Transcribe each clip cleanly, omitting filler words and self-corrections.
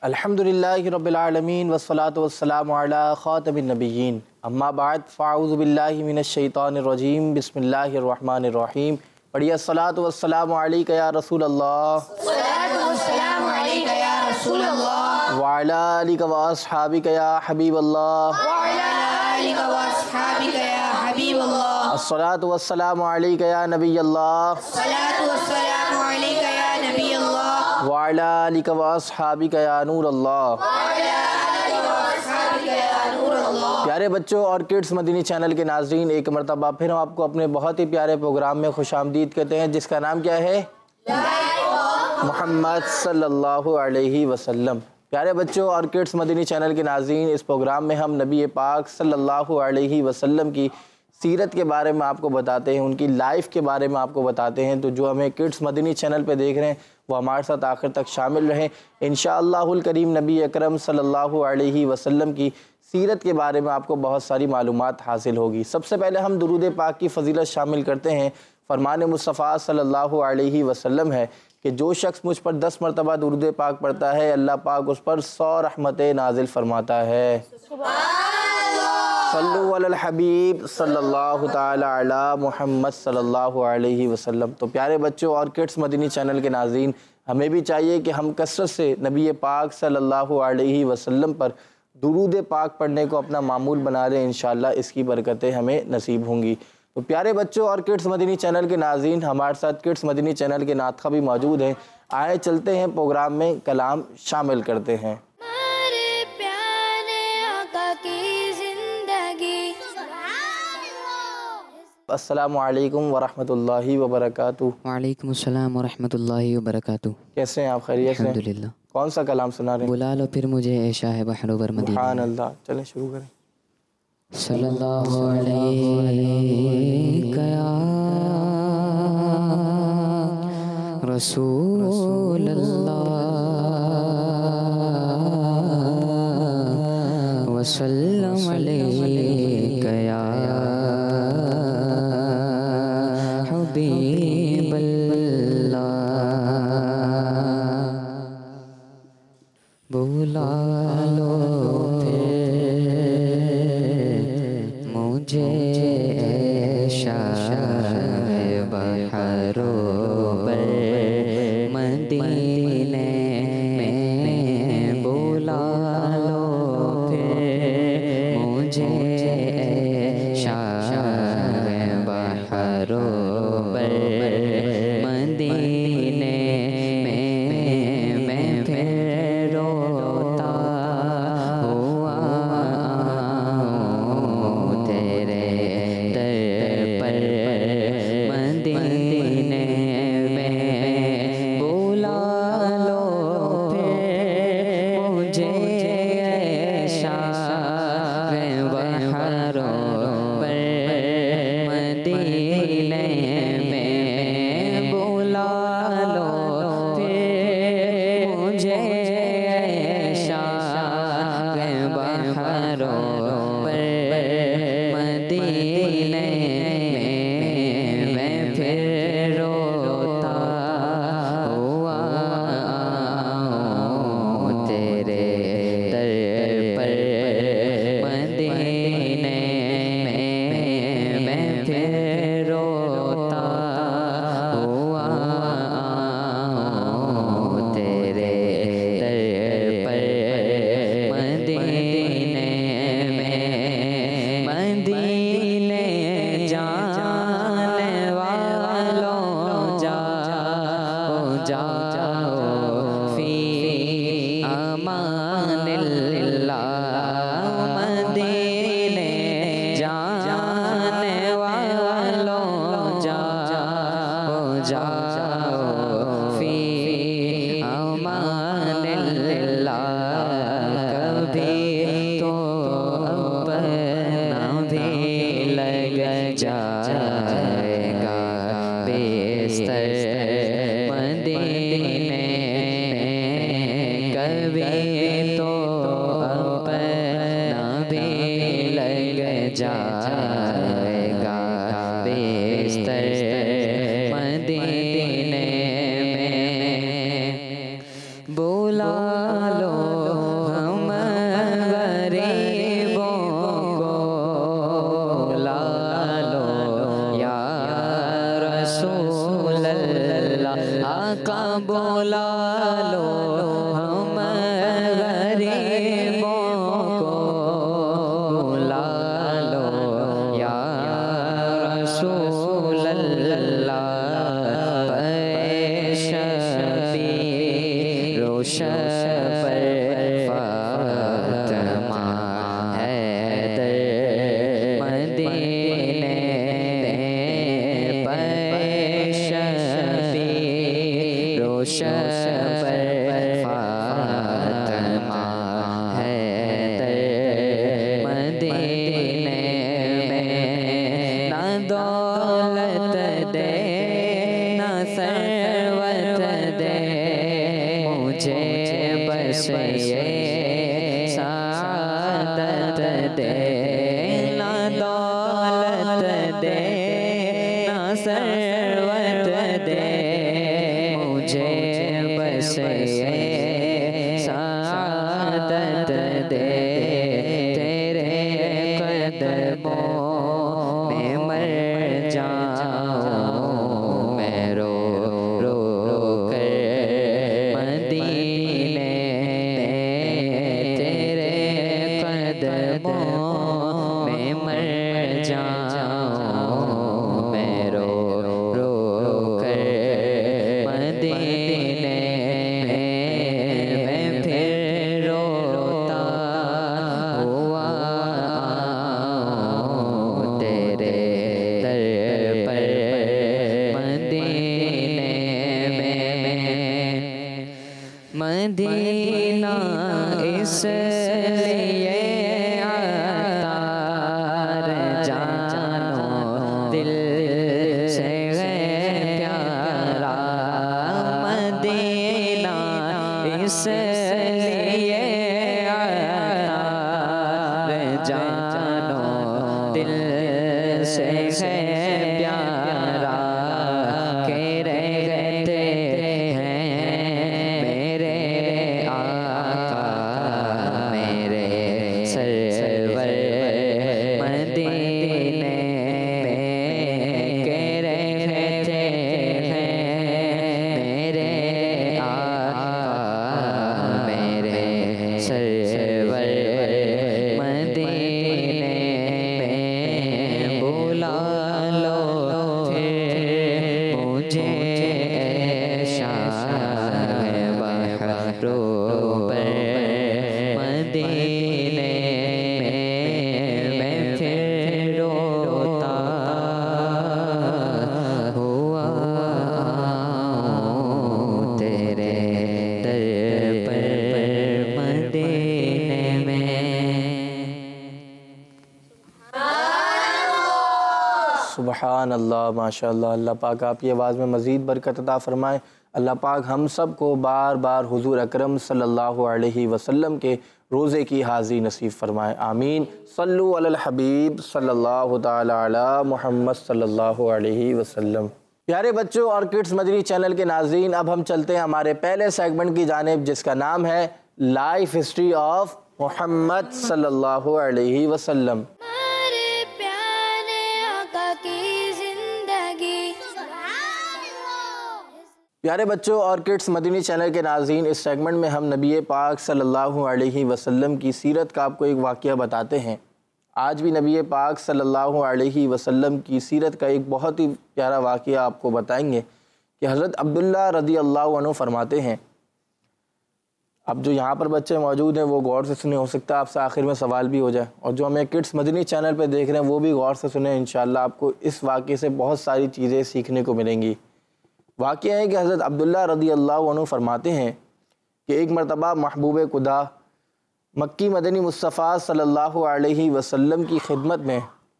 الحمدللہ رب العالمین والصلاة والسلام علی خاتم النبیین اما بعد فاعوذ باللہ من الشیطان الرجیم بسم اللہ الرحمن الرحیم پڑھیے الصلاة والسلام علیک یا رسول اللہ الصلاة والسلام علیک یا رسول اللہ وعلی آلک و اصحابک یا حبیب اللہ وعلی آلک و اصحابک یا حبیب اللہ الصلاة والسلام علیک یا نبی اللہ الصلاة والسلام علیک یا نبی اللہ وعلی آلک و اصحابک یا نور اللہ وعلی آلک و اصحابک یا نور اللہ۔ پیارے بچوں اور کڈس مدینی چینل کے ناظرین، ایک مرتبہ پھر ہم آپ کو اپنے بہت ہی پیارے پروگرام میں خوش آمدید کہتے ہیں، جس کا نام کیا ہے؟ محمد صلی اللہ علیہ وسلم۔ پیارے بچوں اور کڈس مدینی چینل کے ناظرین، اس پروگرام میں ہم نبی پاک صلی اللہ علیہ وسلم کی سیرت کے بارے میں آپ کو بتاتے ہیں، ان کی لائف کے بارے میں آپ کو بتاتے ہیں۔ تو جو ہمیں کڈس مدینی چینل پہ دیکھ رہے ہیں وہ ہمارے ساتھ آخر تک شامل رہیں۔ انشاءاللہ الکریم نبی اکرم صلی اللہ علیہ وسلم کی سیرت کے بارے میں آپ کو بہت ساری معلومات حاصل ہوگی۔ سب سے پہلے ہم درود پاک کی فضیلت شامل کرتے ہیں۔ فرمان مصطفیٰ صلی اللہ علیہ وسلم ہے کہ جو شخص مجھ پر 10 مرتبہ درود پاک پڑھتا ہے، اللہ پاک اس پر 100 رحمتیں نازل فرماتا ہے۔ صلو علی الحبیب صلی اللہ تعالی علی محمد صلی اللہ علیہ وسلم۔ تو پیارے بچوں اور کڈس مدینی چینل کے ناظرین، ہمیں بھی چاہیے کہ ہم کثرت سے نبی پاک صلی اللہ علیہ وسلم پر درود پاک پڑھنے کو اپنا معمول بنا لیں، انشاءاللہ اس کی برکتیں ہمیں نصیب ہوں گی۔ تو پیارے بچوں اور کڈس مدینی چینل کے ناظرین، ہمارے ساتھ کڈس مدینی چینل کے ناطقہ بھی موجود ہیں۔ آئے چلتے ہیں پروگرام میں کلام شامل کرتے ہیں۔ السلام علیکم ورحمۃ اللہ وبرکاتہ۔ وعلیکم السلام ورحمۃ اللہ وبرکاتہ۔ کیسے ہیں آپ؟ خیریت سے؟ الحمدللہ۔ کون سا کلام سنا رہے ہیں؟ بلا لو پھر مجھے اے شاہ بحر و بر مدینہ۔ سبحان اللہ، چلیں شروع کریں۔ صلی اللہ علیہ یا رسول اللہ وسلم علیہ یا حبیب اللہ۔ بلا لو مجھے اے شاہ بحر و بر مدینے میں، بلا لو پھر مجھے اے شاہ بحر و بر مدینے میں پھر روتا ہوا تیرے در پر مدینے میں، بلا لو پھر مجھے اے شاہ بحر و بر مدینے میں، بلا لو پھر مجھے اے شاہ بحر و بر مدینے میں پھر روتا ہوا تیرے در پر مدینے میں پھر روتا ہوا تیرے در پر مدینے میں، مدینے جانے والوں جاؤ جاؤ فی امان اللہ، مدینے جانے والوں جاؤ جاؤ فی امان اللہ، کبھی تو اپنا بھی لگ جائے گا بستر مدینے میں، کبھی تو اپنا بھی لگ جائے گا بستر مدینے میں، بلا لو रसूल अल्लाह आका बुला लो हम गरीबों को बुला लो या रसूल अल्लाह रोशन पर फातिमा हैदर मदीने शफी रोशन पर फातिमा हैदर मदीने में ना दौलत दे ना सरवत दे मुझे बस ये सादत दे ना दौलत दे ना सरवत दे मुझे बस ये सादत दे तेरे कदमों में मर जाऊं मैं रो रो कर मदीने तेरे कदमों में मर जाऊं मैं रो रो कर मदीने मैं फिर रोता हुआ आऊं तेरे दर पर मदीने में मदीना इसलिए अतार जानो दिल से है प्यारा मदीना इसलिए अतार जानो दिल से है प्यारा के रहते हैं मेरे आका मेरे सरवर मदीने में के रहते हैं मेरे आका मेरे सरवर मदीने में बुला लो फिर मुझे शाह बहरो पर मदीने में मैं फिर रोता हुआ आऊं तेरे दर पर मदीने में। सुबहान अल्लाह, माशाअल्लाह। अल्लाह पाक आपकी आवाज़ में मज़ीद बरकत अता फ़रमाए। अल्लाह पाक हम सब को बार बार हुज़ूर अकरम सल्लल्लाहु अलैहि वसल्लम के रोज़े की हाज़िरी नसीब फ़रमाए। आमीन। सल्लु अलल हबीब सल्लल्लाहु ताला अला मुहम्मद सल्लल्लाहु अलैहि वसल्लम। प्यारे बच्चों और किड्स मदनी चैनल के नाज़रीन, अब हम चलते हैं हमारे पहले सेगमेंट की जानिब, जिसका नाम है लाइफ हिस्ट्री ऑफ मोहम्मद सल्लल्लाहु अलैहि वसल्लम। प्यारे बच्चों और किड्स मदनी चैनल के नाज़रीन, इस सेगमेंट में हम नबी पाक सल्लल्लाहु अलैहि वसल्लम की सीरत का आपको एक वाक़या बताते हैं। आज भी नबी पाक सल्लल्लाहु अलैहि वसल्लम की सीरत का एक बहुत ही प्यारा वाक़या आपको बताएंगे कि हज़रत अब्दुल्ला रज़ी अल्लाह अन्हु फरमाते हैं। अब जो यहाँ पर बच्चे मौजूद हैं वो गौर से सुने, हो सकता है आपसे आखिर में सवाल भी हो जाए, और जो हमें किड्स मदनी चैनल पर देख रहे हैं वो भी गौर से सुने। इंशाअल्लाह आपको इस वाक़े से बहुत सारी चीज़ें सीखने को मिलेंगी। वाक़या है कि हज़रत अब्दुल्ला रज़ी अल्लाह अन्हु फरमाते हैं कि एक मरतबा महबूब खुदा मक्की मदनी मुस्तफ़ा सल्लल्लाहु अलैहि वसल्लम की खिदमत में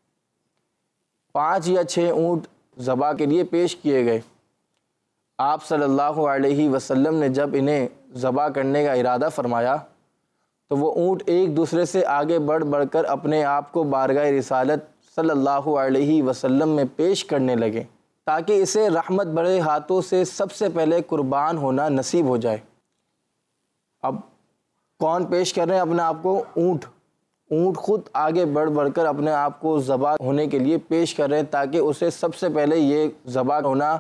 5 या 6 ऊँट ज़बा के लिए पेश किए गए। आप सल्लल्लाहु अलैहि वसल्लम ने जब इन्हें ज़बा करने का इरादा फरमाया तो वो ऊँट एक दूसरे से आगे बढ़ बढ़कर अपने आप को बारगाह रिसालत सल्लल्लाहु अलैहि वसल्लम में पेश करने लगे ताकि इसे रहमत भरे हाथों से सबसे पहले कुर्बान होना नसीब हो जाए। अब कौन पेश कर रहे हैं अपने आप को? ऊँट। ऊँट खुद आगे बढ़ बढ़कर अपने आप को ज़बा होने के लिए पेश कर रहे हैं ताकि उसे सबसे पहले ये ज़बा होना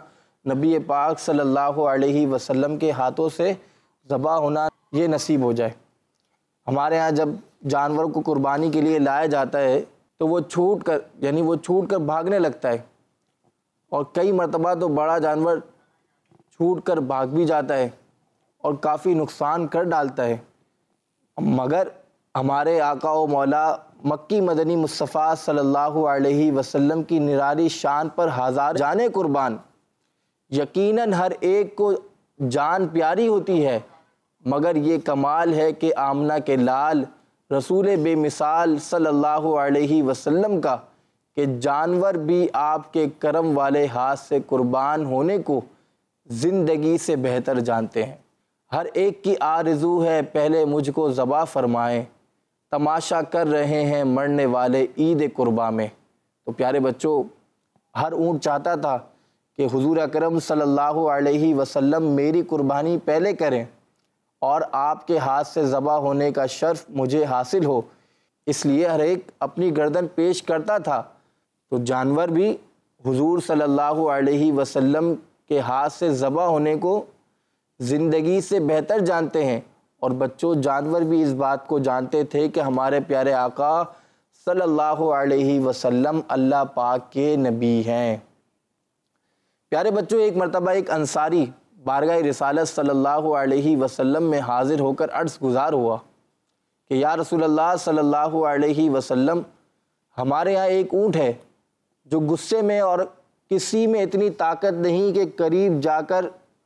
نبی پاک صلی اللہ علیہ وسلم کے ہاتھوں سے ذبح ہونا یہ نصیب ہو جائے۔ ہمارے ہاں جب جانور کو قربانی کے لیے لایا جاتا ہے تو وہ چھوٹ کر بھاگنے لگتا ہے، اور کئی مرتبہ تو بڑا جانور چھوٹ کر بھاگ بھی جاتا ہے اور کافی نقصان کر ڈالتا ہے، مگر ہمارے آقا و مولا مکی مدنی مصطفیٰ صلی اللہ علیہ وسلم کی نرالی شان پر ہزار جانیں قربان۔ یقیناً ہر ایک کو جان پیاری ہوتی ہے، مگر یہ کمال ہے کہ آمنہ کے لال رسول بے مثال صلی اللہ علیہ وسلم کا کہ جانور بھی آپ کے کرم والے ہاتھ سے قربان ہونے کو زندگی سے بہتر جانتے ہیں۔ ہر ایک کی آرزو ہے پہلے مجھ کو ذبح فرمائیں، تماشا کر رہے ہیں مرنے والے عید قرباں میں۔ تو پیارے بچوں، ہر اونٹ چاہتا تھا کہ حضور اکرم صلی اللہ علیہ وسلم میری قربانی پہلے کریں اور آپ کے ہاتھ سے ذبح ہونے کا شرف مجھے حاصل ہو، اس لیے ہر ایک اپنی گردن پیش کرتا تھا۔ تو جانور بھی حضور صلی اللہ علیہ وسلم کے ہاتھ سے ذبح ہونے کو زندگی سے بہتر جانتے ہیں، اور بچوں جانور بھی اس بات کو جانتے تھے کہ ہمارے پیارے آقا صلی اللہ علیہ وسلم اللہ پاک کے نبی ہیں۔ پیارے بچوں، ایک مرتبہ ایک انصاری بارگاہ رسالت صلی اللہ علیہ وسلم میں حاضر ہو کر عرض گزار ہوا کہ یا رسول اللہ صلی اللہ علیہ وسلم، ہمارے ہاں ایک اونٹ ہے جو غصے میں اور کسی میں اتنی طاقت نہیں کہ قریب جا کر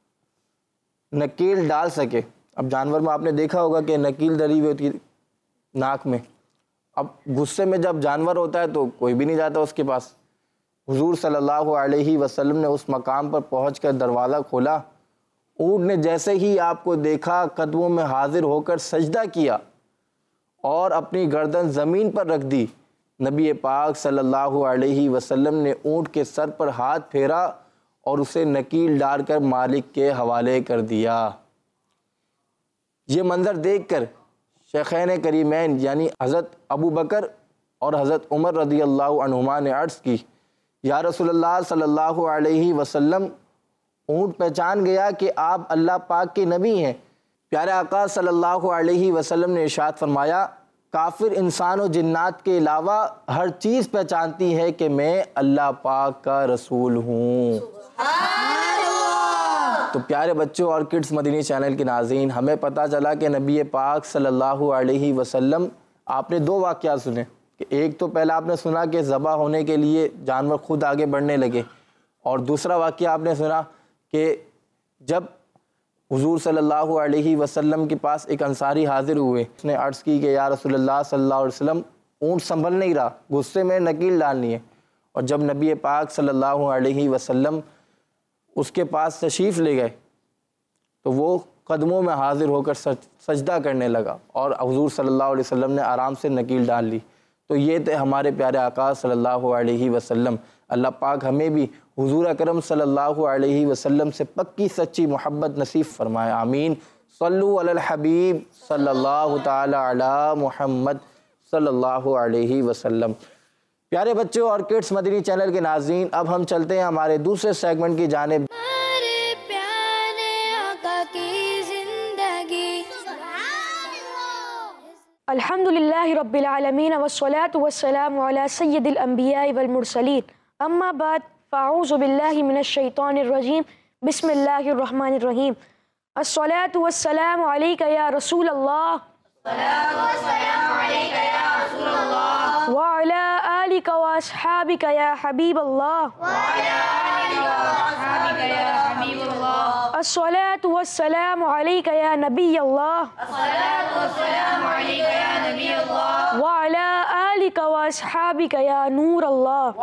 نکیل ڈال سکے۔ اب جانور میں آپ نے دیکھا ہوگا کہ نکیل ڈلی ہوئی ہوتی ہے ناک میں، اب غصے میں جب جانور ہوتا ہے تو کوئی بھی نہیں جاتا اس کے پاس۔ حضور صلی اللہ علیہ وسلم نے اس مقام پر پہنچ کر دروازہ کھولا، اونٹ نے جیسے ہی آپ کو دیکھا قدموں میں حاضر ہو کر سجدہ کیا اور اپنی گردن زمین پر رکھ دی۔ نبی پاک صلی اللہ علیہ وسلم نے اونٹ کے سر پر ہاتھ پھیرا اور اسے نکیل ڈال کر مالک کے حوالے کر دیا۔ یہ منظر دیکھ کر شیخین کریمین یعنی حضرت ابو بکر اور حضرت عمر رضی اللہ عنہما نے عرض کی، یا رسول اللہ صلی اللہ علیہ وسلم، اونٹ پہچان گیا کہ آپ اللہ پاک کے نبی ہیں۔ پیارے آقا صلی اللہ علیہ وسلم نے ارشاد فرمایا، کافر انسان و جنات کے علاوہ ہر چیز پہچانتی ہے کہ میں اللہ پاک کا رسول ہوں۔ تو پیارے بچوں اور کڈز مدنی چینل کے ناظرین، ہمیں پتہ چلا کہ نبی پاک صلی اللہ علیہ وسلم، آپ نے دو واقعات سنے کہ ایک تو پہلا آپ نے سنا کہ ذبح ہونے کے لیے جانور خود آگے بڑھنے لگے، اور دوسرا واقعہ آپ نے سنا کہ جب حضور صلی اللہ علیہ وسلم کے پاس ایک انصاری حاضر ہوئے، اس نے عرض کی کہ یا رسول اللہ صلی اللہ علیہ وسلم، اونٹ سنبھل نہیں رہا، غصے میں نکیل ڈالنی ہے۔ اور جب نبی پاک صلی اللہ علیہ وسلم اس کے پاس تشریف لے گئے تو وہ قدموں میں حاضر ہو کر سجدہ کرنے لگا، اور حضور صلی اللہ علیہ وسلم نے آرام سے نکیل ڈال لی۔ تو یہ تھے ہمارے پیارے آقا صلی اللہ علیہ وسلم۔ اللہ پاک ہمیں بھی حضور اکرم صلی اللہ علیہ وسلم سے پکی سچی محبت نصیب فرمائے، آمین۔ صلو علی الحبیب صلی اللہ تعالی علی محمد صلی اللہ علیہ وسلم۔ پیارے بچوں اور کڈز مدنی چینل کے ناظرین، اب ہم چلتے ہیں ہمارے دوسرے سیگمنٹ کی جانب۔ الحمدللہ رب العالمین والصلاة والسلام علی سید الانبیاء والمرسلین، اما بعد فاعوذ باللہ من الشیطان الرجیم، بسم اللہ الرحمن الرحیم۔ الصلاة والسلام علیک یا رسول اللہ، وعلی آلک واصحابک یا حبیب اللہ، الصلاة والسلام علیک یا نبی اللہ، وعلی آلک واصحابک یا نور اللہ۔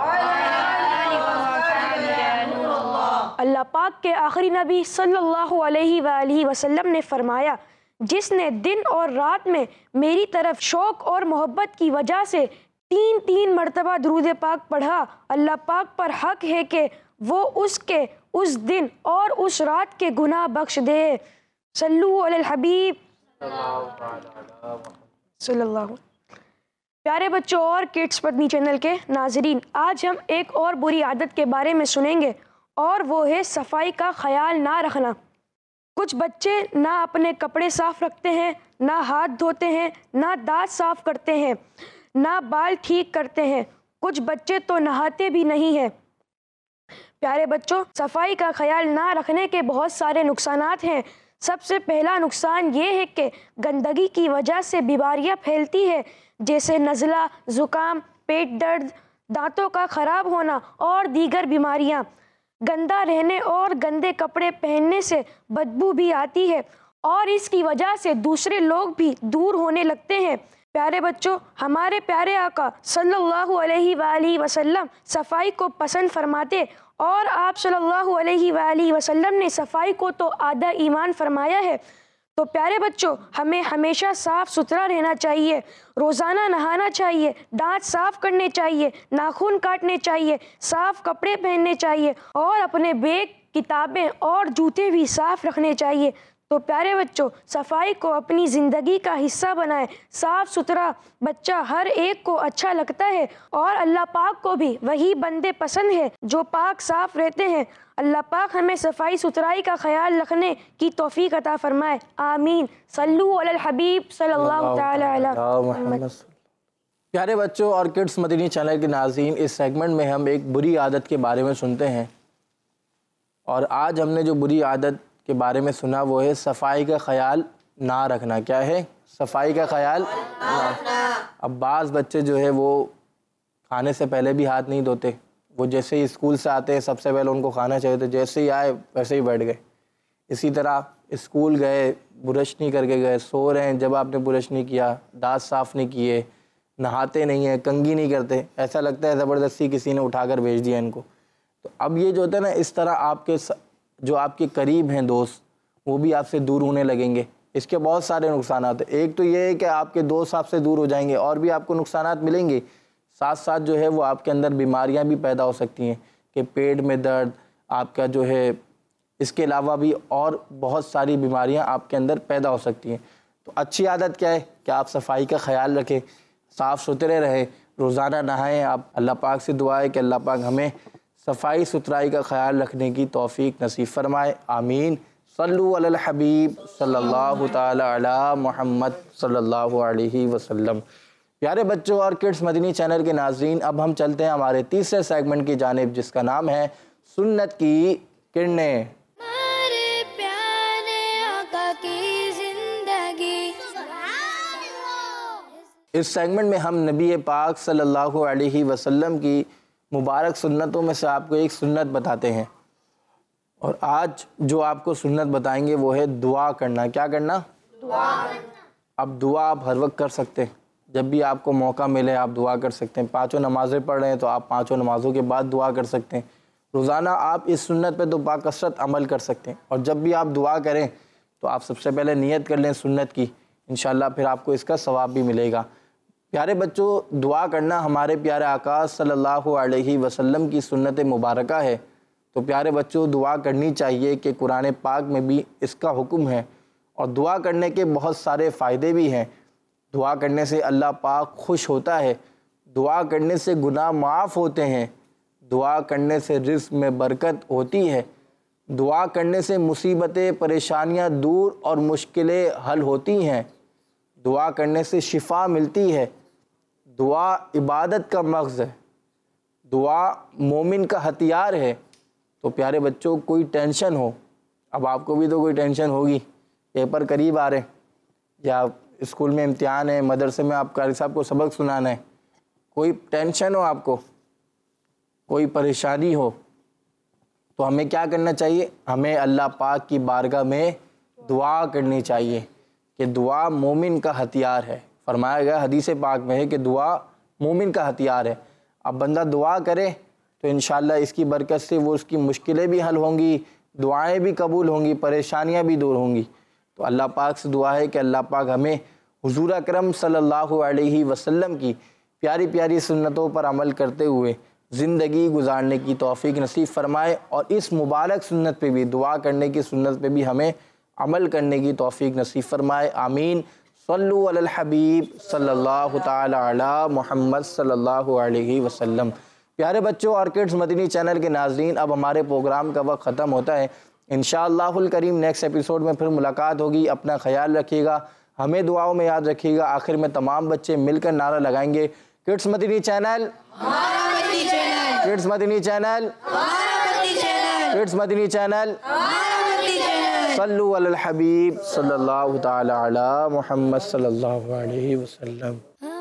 اللہ پاک کے آخری نبی صلی اللہ علیہ وآلہ وسلم نے فرمایا، جس نے دن اور رات میں میری طرف شوق اور محبت کی وجہ سے 3 مرتبہ درود پاک پڑھا، اللہ پاک پر حق ہے کہ وہ اس کے اس دن اور اس رات کے گناہ بخش دے۔ صلو علی الحبیب صلی اللہ علیہ وسلم۔ پیارے بچوں اور کڈز مدنی چینل کے ناظرین، آج ہم ایک اور بری عادت کے بارے میں سنیں گے، اور وہ ہے صفائی کا خیال نہ رکھنا۔ کچھ بچے نہ اپنے کپڑے صاف رکھتے ہیں، نہ ہاتھ دھوتے ہیں، نہ دانت صاف کرتے ہیں، نہ بال ٹھیک کرتے ہیں، کچھ بچے تو نہاتے بھی نہیں ہیں۔ پیارے بچوں، صفائی کا خیال نہ رکھنے کے بہت سارے نقصانات ہیں۔ سب سے پہلا نقصان یہ ہے کہ گندگی کی وجہ سے بیماریاں پھیلتی ہے، جیسے نزلہ، زکام، پیٹ درد، دانتوں کا خراب ہونا اور دیگر بیماریاں۔ گندا رہنے اور گندے کپڑے پہننے سے بدبو بھی آتی ہے اور اس کی وجہ سے دوسرے لوگ بھی دور ہونے لگتے ہیں۔ پیارے بچوں، ہمارے پیارے آقا صلی اللہ علیہ وآلہ وسلم صفائی کو پسند فرماتے اور آپ صلی اللہ علیہ وآلہ وسلم نے صفائی کو تو آدھا ایمان فرمایا ہے۔ تو پیارے بچوں، ہمیں ہمیشہ صاف ستھرا رہنا چاہیے، روزانہ نہانا چاہیے، دانت صاف کرنے چاہیے، ناخن کاٹنے چاہیے، صاف کپڑے پہننے چاہیے اور اپنے بیگ، کتابیں اور جوتے بھی صاف رکھنے چاہیے۔ تو پیارے بچوں، صفائی کو اپنی زندگی کا حصہ بنائیں۔ صاف ستھرا بچہ ہر ایک کو اچھا لگتا ہے اور اللہ پاک کو بھی وہی بندے پسند ہے جو پاک صاف رہتے ہیں۔ اللہ پاک ہمیں صفائی ستھرائی کا خیال رکھنے کی توفیق عطا فرمائے، آمین۔ صلو علی الحبیب صلی اللہ تعالی علی محمد۔ پیارے بچوں اور کڈس مدنی چینل کے ناظرین، اس سیگمنٹ میں ہم ایک بری عادت کے بارے میں سنتے ہیں، اور آج ہم نے جو بری عادت کے بارے میں سنا وہ ہے صفائی کا خیال نہ رکھنا۔ کیا ہے؟ صفائی کا خیال نہ رکھنا۔ اب بعض بچے جو ہے وہ کھانے سے پہلے بھی ہاتھ نہیں دھوتے، وہ جیسے ہی اسکول سے آتے ہیں سب سے پہلے ان کو کھانا چاہیے تو جیسے ہی آئے ویسے ہی بیٹھ گئے۔ اسی طرح اسکول گئے، برش نہیں کر کے گئے، سو رہے ہیں، جب آپ نے برش نہیں کیا، دانت صاف نہیں کیے، نہاتے نہیں ہیں، کنگھی نہیں کرتے، ایسا لگتا ہے زبردستی کسی نے اٹھا کر بھیج دیا ان کو۔ تو اب یہ جو ہوتا ہے نا، اس طرح آپ کے جو آپ کے قریب ہیں دوست، وہ بھی آپ سے دور ہونے لگیں گے۔ اس کے بہت سارے نقصانات ہیں۔ ایک تو یہ ہے کہ آپ کے دوست آپ سے دور ہو جائیں گے اور بھی آپ کو نقصانات ملیں گے، ساتھ ساتھ جو ہے وہ آپ کے اندر بیماریاں بھی پیدا ہو سکتی ہیں کہ پیٹ میں درد، آپ کا جو ہے اس کے علاوہ بھی اور بہت ساری بیماریاں آپ کے اندر پیدا ہو سکتی ہیں۔ تو اچھی عادت کیا ہے کہ آپ صفائی کا خیال رکھیں، صاف ستھرے رہیں، روزانہ نہائیں۔ آپ اللہ پاک سے دعا ہے کہ اللہ پاک ہمیں صفائی ستھرائی کا خیال رکھنے کی توفیق نصیب فرمائے، آمین۔ صلو علی الحبیب صلی اللہ تعالی علی محمد صلی اللہ علیہ وسلم۔ پیارے بچوں اور کڈس مدنی چینل کے ناظرین، اب ہم چلتے ہیں ہمارے تیسرے سیگمنٹ کی جانب، جس کا نام ہے سنت کی کرنیں۔ اس سیگمنٹ میں ہم نبی پاک صلی اللہ علیہ وسلم کی مبارک سنتوں میں سے آپ کو ایک سنت بتاتے ہیں، اور آج جو آپ کو سنت بتائیں گے وہ ہے دعا کرنا۔ کیا کرنا؟ دعا کرنا۔ اب دعا آپ ہر وقت کر سکتے ہیں، جب بھی آپ کو موقع ملے آپ دعا کر سکتے ہیں۔ پانچوں نمازیں پڑھ رہے ہیں تو آپ پانچوں نمازوں کے بعد دعا کر سکتے ہیں۔ روزانہ آپ اس سنت پہ تو باکثرت عمل کر سکتے ہیں، اور جب بھی آپ دعا کریں تو آپ سب سے پہلے نیت کر لیں سنت کی، انشاءاللہ پھر آپ کو اس کا ثواب بھی ملے گا۔ پیارے بچوں، دعا کرنا ہمارے پیارے آقا صلی اللہ علیہ وسلم کی سنت مبارکہ ہے، تو پیارے بچوں دعا کرنی چاہیے کہ قرآن پاک میں بھی اس کا حکم ہے، اور دعا کرنے کے بہت سارے فائدے بھی ہیں۔ دعا کرنے سے اللہ پاک خوش ہوتا ہے، دعا کرنے سے گناہ معاف ہوتے ہیں، دعا کرنے سے رزق میں برکت ہوتی ہے، دعا کرنے سے مصیبتیں، پریشانیاں دور اور مشکلیں حل ہوتی ہیں، دعا کرنے سے شفا ملتی ہے، دعا عبادت کا مغز ہے، دعا مومن کا ہتھیار ہے۔ تو پیارے بچوں، کوئی ٹینشن ہو، اب آپ کو بھی تو کوئی ٹینشن ہوگی، پیپر قریب آ رہے ہیں، یا اسکول میں امتحان ہے، مدرسے میں آپ قاری صاحب کو سبق سنانا ہے، کوئی ٹینشن ہو آپ کو، کوئی پریشانی ہو، تو ہمیں کیا کرنا چاہیے؟ ہمیں اللہ پاک کی بارگاہ میں دعا کرنی چاہیے، کہ دعا مومن کا ہتھیار ہے۔ فرمایا گیا حدیث پاک میں ہے کہ دعا مومن کا ہتھیار ہے۔ اب بندہ دعا کرے تو انشاءاللہ اس کی برکت سے وہ اس کی مشکلیں بھی حل ہوں گی، دعائیں بھی قبول ہوں گی، پریشانیاں بھی دور ہوں گی۔ تو اللہ پاک سے دعا ہے کہ اللہ پاک ہمیں حضور اکرم صلی اللہ علیہ وسلم کی پیاری پیاری سنتوں پر عمل کرتے ہوئے زندگی گزارنے کی توفیق نصیب فرمائے، اور اس مبارک سنت پہ بھی، دعا کرنے کی سنت پہ بھی ہمیں عمل کرنے کی توفیق نصیب فرمائے، آمین۔ صلو علی الحبیب صلی اللہ تعالی علی محمد صلی اللہ علیہ وسلم۔ پیارے بچوں، آرکڈس مدنی چینل کے ناظرین، اب ہمارے پروگرام کا وقت ختم ہوتا ہے۔ انشاءاللہ الکریم نیکسٹ ایپیسوڈ میں پھر ملاقات ہوگی۔ اپنا خیال رکھیے گا، ہمیں دعاؤں میں یاد رکھیے گا۔ آخر میں تمام بچے مل کر نعرہ لگائیں گے، kids Madani channel, kids Madani channel, kids Madani channel, صلو علی الحبیب صلی اللہ تعالی علی محمد صلی اللہ علیہ وسلم۔